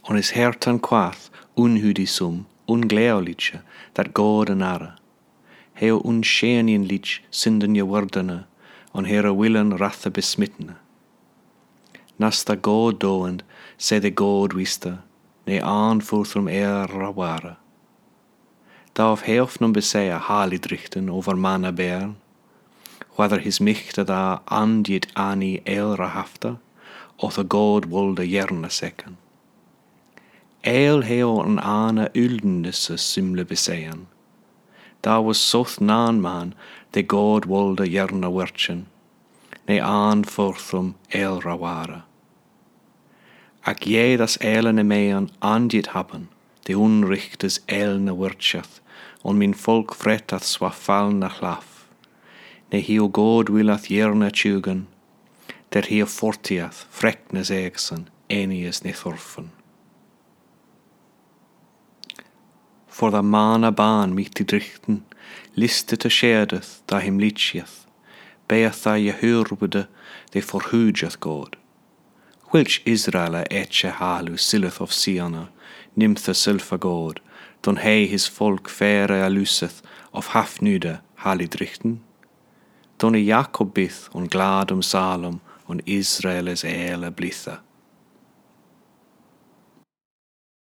on his hertan quath, unhudisum, ungleolitje, dat God en arre. Heo unshenien lich synden je wordene, on hera willen rathe besmittene. Nasta God doend, se de God wiste, ne aanvoerthrum raware. Da of heofnum besea halidrichten over manna bern, whether his michte da andit ani elrahafta, of the God wolde jerne sekken. Eil heo an ana uldendisse simle besean. Da was soth nan man, de God wolde jerne wertjen, ne aanvoerthrum elraware. Ak je das elene mean andit haben, de unrichtes elne wirtschaft, und min volk fretath swa fallna chlaf. Ne hio God willath jerne tjugen, der hio fortiath freknes eegsen, enies ne thorfen. For the mana baan michti drichten, liste te skedeth da him litjeth, beath da je hurbede de forhujeth God. Whilch Israel etche halu sileth of Siana, nimthe silfa God, don hei his volk fere aluseth of hafnude halidrichten? Don Jacob bith on glad Salom on Israel is eile blithe.